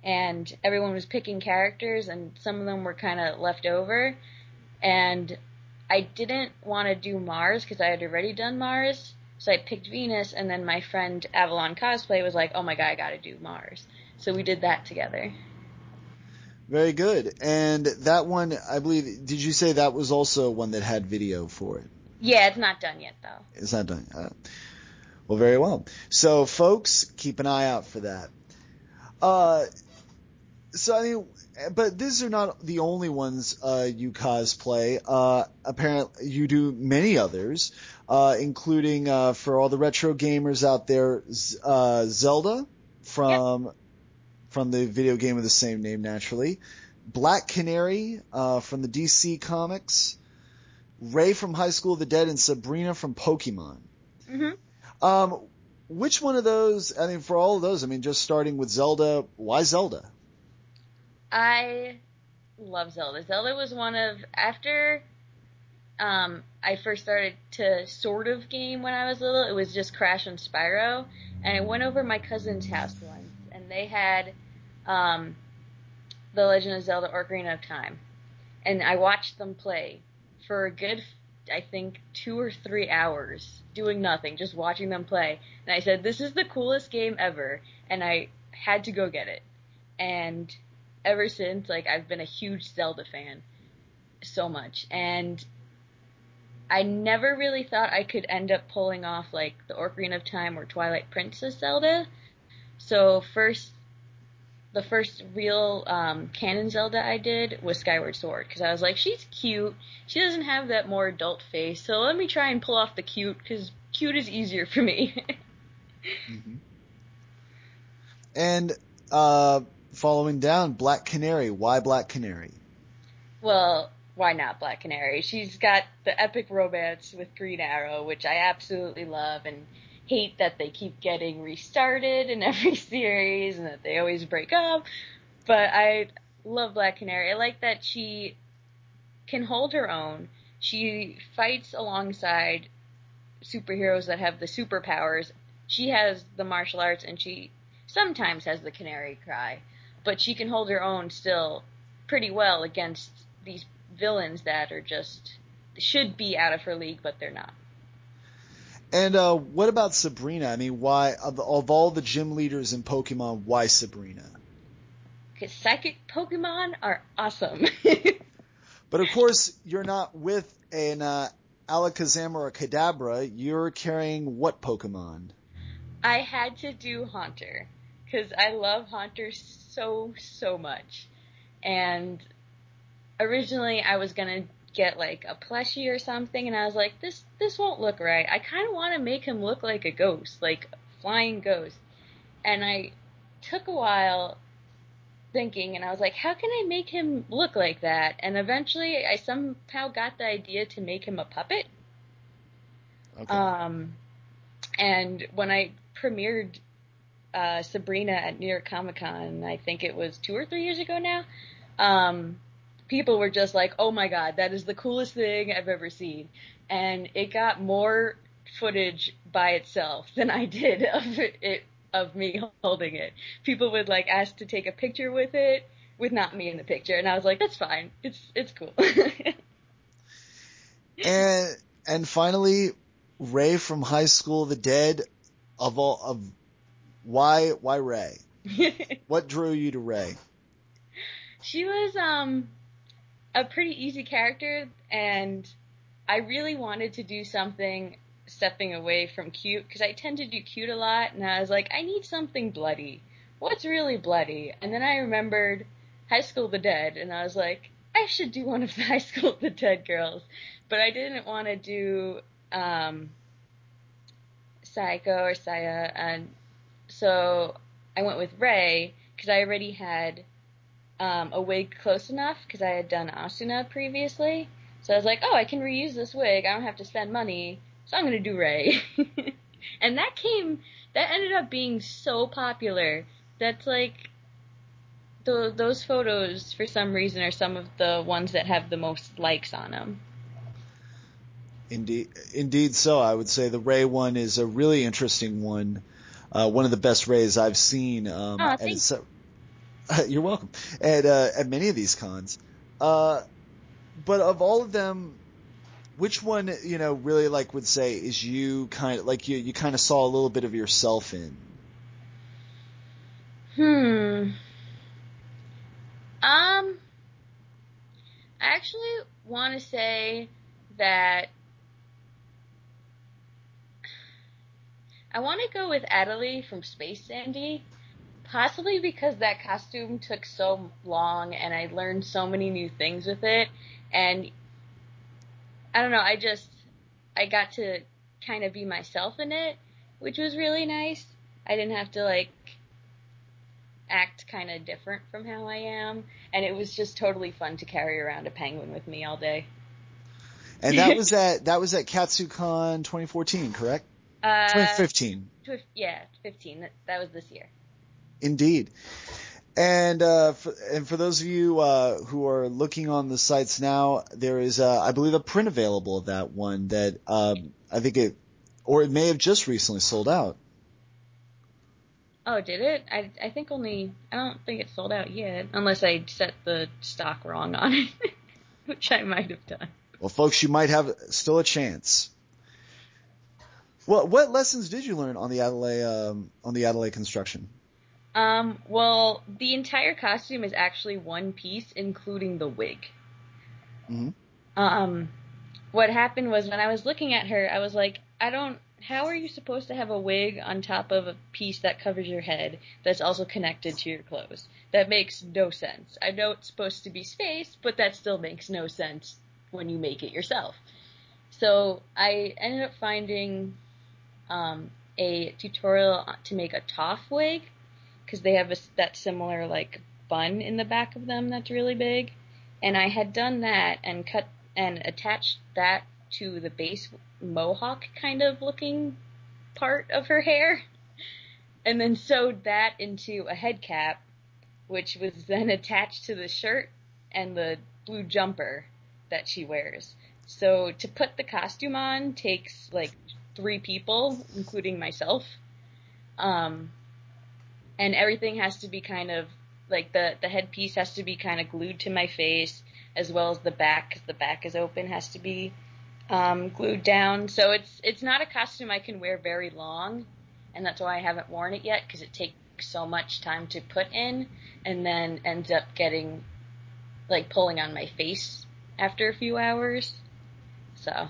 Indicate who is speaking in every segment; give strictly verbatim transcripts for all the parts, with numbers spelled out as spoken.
Speaker 1: and everyone was picking characters, and some of them were kind of left over. And I didn't want to do Mars because I had already done Mars, so I picked Venus, and then my friend Avalon Cosplay was like, oh my god, I gotta do Mars. So we did that together.
Speaker 2: Very good. And that one, I believe, did you say that was also one that had video for it?
Speaker 1: Yeah, it's not done yet, though.
Speaker 2: It's not done. Uh, well, very well. So, folks, keep an eye out for that. Uh, so, I mean, but these are not the only ones uh, you cosplay. Uh, apparently, you do many others, uh, including, uh, for all the retro gamers out there, uh, Zelda from... Yep. From the video game of the same name, naturally. Black Canary uh, from the D C Comics. Ray from High School of the Dead, and Sabrina from Pokemon.
Speaker 1: Mm-hmm.
Speaker 2: Um, which one of those, I mean, for all of those, I mean, just starting with Zelda, why Zelda?
Speaker 1: I love Zelda. Zelda was one of, after um, I first started to sort of game when I was little, it was just Crash and Spyro. And I went over my cousin's house once, and they had um, The Legend of Zelda Ocarina of Time. And I watched them play for a good, I think, two or three hours, doing nothing, just watching them play. And I said, this is the coolest game ever, and I had to go get it. And ever since, like, I've been a huge Zelda fan, so much. And I never really thought I could end up pulling off, like, the Ocarina of Time or Twilight Princess Zelda. So first, the first real um, canon Zelda I did was Skyward Sword, because I was like, she's cute. She doesn't have that more adult face, so let me try and pull off the cute, because cute is easier for me.
Speaker 2: Mm-hmm. And uh, following down, Black Canary. Why Black Canary?
Speaker 1: Well, why not Black Canary? She's got the epic romance with Green Arrow, which I absolutely love, and hate that they keep getting restarted in every series and that they always break up. But I love Black Canary. I like that she can hold her own. She fights alongside superheroes that have the superpowers. She has the martial arts, and she sometimes has the canary cry. But she can hold her own still pretty well against these villains that are just, should be out of her league, but they're not.
Speaker 2: And uh, what about Sabrina? I mean, why, of, of all the gym leaders in Pokemon, why Sabrina?
Speaker 1: Because psychic Pokemon are awesome.
Speaker 2: But of course, you're not with an uh, Alakazam or a Kadabra. You're carrying what Pokemon?
Speaker 1: I had to do Haunter, because I love Haunter so, so much. And originally I was going to get like a plushie or something, and I was like, this this won't look right. I kind of want to make him look like a ghost, like a flying ghost. And I took a while thinking, and I was like, how can I make him look like that? And eventually I somehow got the idea to make him a puppet.
Speaker 2: Okay.
Speaker 1: Um, and when I premiered uh, Sabrina at New York Comic Con, I think it was two or three years ago now, um, people were just like, oh my god, that is the coolest thing I've ever seen. And it got more footage by itself than I did of it, of me holding it. People would like ask to take a picture with it, with not me in the picture, and I was like, that's fine. It's it's cool.
Speaker 2: and and finally, Ray from High School of the Dead. Of all of why why Ray? What drew you to Ray?
Speaker 1: She was um a pretty easy character, and I really wanted to do something stepping away from cute, because I tend to do cute a lot, and I was like, I need something bloody. What's really bloody? And then I remembered High School of the Dead, and I was like, I should do one of the High School of the Dead girls. But I didn't want to do um, Saiko or Saya, and so I went with Ray, because I already had Um, a wig close enough, because I had done Asuna previously. So I was like, oh, I can reuse this wig. I don't have to spend money. So I'm going to do Ray. And that came, that ended up being so popular. That's like, the, those photos, for some reason, are some of the ones that have the most likes on them.
Speaker 2: Indeed, indeed so. I would say the Ray one is a really interesting one. Uh, one of the best Rays I've seen. Um,
Speaker 1: Oh,
Speaker 2: and it's, You're welcome. At uh, at many of these cons, uh, but of all of them, which one you know really like would say is you kind of like you you kind of saw a little bit of yourself in?
Speaker 1: Hmm. Um. I actually want to say that I want to go with Adelie from Space Sandy. Possibly because that costume took so long and I learned so many new things with it. And I don't know, I just, I got to kind of be myself in it, which was really nice. I didn't have to like act kind of different from how I am. And it was just totally fun to carry around a penguin with me all day.
Speaker 2: And that was at, that was at KatsuCon twenty fourteen, correct?
Speaker 1: Uh,
Speaker 2: twenty fifteen.
Speaker 1: Tw- yeah, fifteen. That, that was this year.
Speaker 2: Indeed. And uh, for, and for those of you uh, who are looking on the sites now, there is, uh, I believe, a print available of that one that um, I think it, or it may have just recently sold out.
Speaker 1: Oh, did it? I I think only, I don't think it's sold out yet, unless I set the stock wrong on it, which I might have done.
Speaker 2: Well, folks, you might have still a chance. Well, what lessons did you learn on the Adelaide um, on the Adelaide construction?
Speaker 1: Um, well, the entire costume is actually one piece, including the wig.
Speaker 2: Mm-hmm.
Speaker 1: Um, what happened was when I was looking at her, I was like, I don't, how are you supposed to have a wig on top of a piece that covers your head that's also connected to your clothes? That makes no sense. I know it's supposed to be space, but that still makes no sense when you make it yourself. So I ended up finding um, a tutorial to make a Toph wig, because they have a, that similar like bun in the back of them that's really big, and I had done that and cut and attached that to the base mohawk kind of looking part of her hair, and then sewed that into a head cap, which was then attached to the shirt and the blue jumper that she wears. So to put the costume on takes like three people, including myself. Um, and everything has to be kind of, like the, the headpiece has to be kind of glued to my face, as well as the back, because the back is open, has to be um, glued down. So it's it's not a costume I can wear very long, and that's why I haven't worn it yet, because it takes so much time to put in, and then ends up getting, like, pulling on my face after a few hours. So.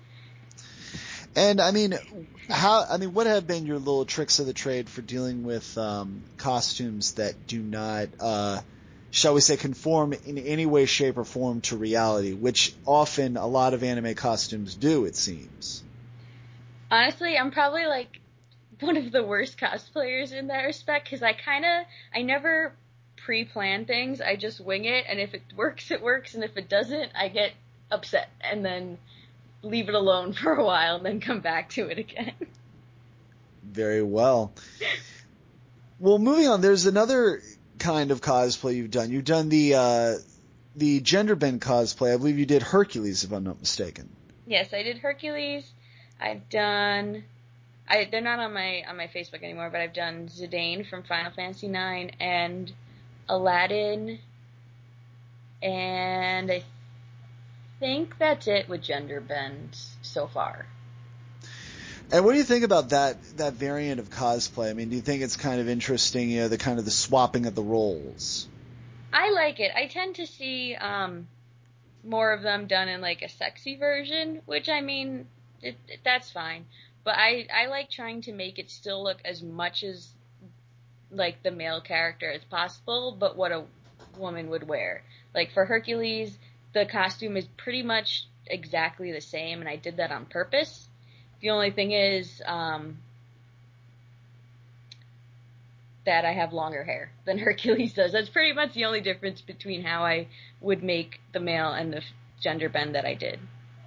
Speaker 2: And I mean, how? I mean, what have been your little tricks of the trade for dealing with um, costumes that do not, uh, shall we say, conform in any way, shape, or form to reality? Which often a lot of anime costumes do, it seems.
Speaker 1: Honestly, I'm probably like one of the worst cosplayers in that respect, because I kind of, I never pre-plan things. I just wing it, and if it works, it works, and if it doesn't, I get upset, and then leave it alone for a while, and then come back to it again.
Speaker 2: Very well. Well, moving on, there's another kind of cosplay you've done. You've done the uh, the gender bend cosplay. I believe you did Hercules, if I'm not mistaken.
Speaker 1: Yes, I did Hercules. I've done, I they're not on my on my Facebook anymore, but I've done Zidane from Final Fantasy nine and Aladdin, and I think that's it with gender bends so far.
Speaker 2: And what do you think about that that variant of cosplay? I mean, do you think it's kind of interesting, you know, the kind of the swapping of the roles?
Speaker 1: I like it. I tend to see um, more of them done in like a sexy version, which I mean, it, it, that's fine. But I, I like trying to make it still look as much as like the male character as possible, but what a woman would wear. Like for Hercules, the costume is pretty much exactly the same, and I did that on purpose. The only thing is um, that I have longer hair than Hercules does. That's pretty much the only difference between how I would make the male and the gender bend that I did.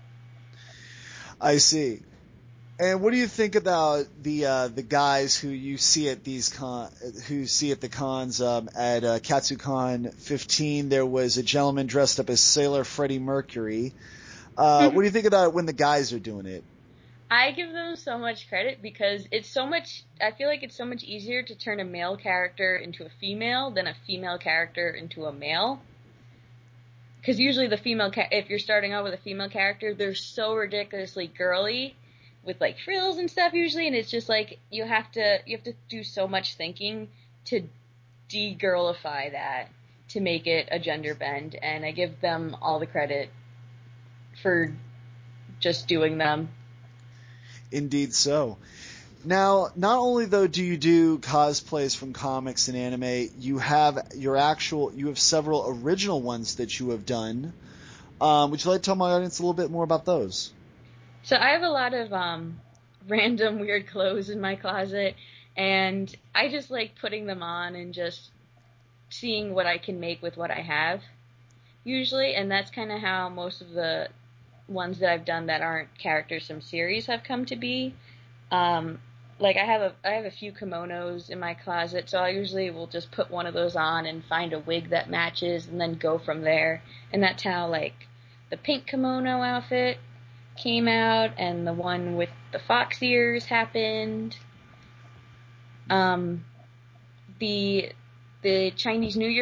Speaker 2: I see. And what do you think about the uh, the guys who you see at these con who see at the cons um, at uh, KatsuCon fifteen? There was a gentleman dressed up as Sailor Freddie Mercury. Uh, what do you think about it when the guys are doing it?
Speaker 1: I give them so much credit because it's so much, I feel like it's so much easier to turn a male character into a female than a female character into a male. Because usually the female, ca- if you're starting out with a female character, they're so ridiculously girly with like frills and stuff usually, and it's just like you have to, you have to do so much thinking to de-girlify that to make it a gender bend, and I give them all the credit for just doing them.
Speaker 2: Indeed so. Now, not only though do you do cosplays from comics and anime, you have your actual, you have several original ones that you have done. Um, would you like to tell my audience a little bit more about those?
Speaker 1: So I have a lot of um, random weird clothes in my closet, and I just like putting them on and just seeing what I can make with what I have, usually, and that's kind of how most of the ones that I've done that aren't characters from series have come to be. Um, like I have a I have a few kimonos in my closet, so I usually will just put one of those on and find a wig that matches, and then go from there. And that's how like the pink kimono outfit came out, and the one with the fox ears happened. Um, the the Chinese New Year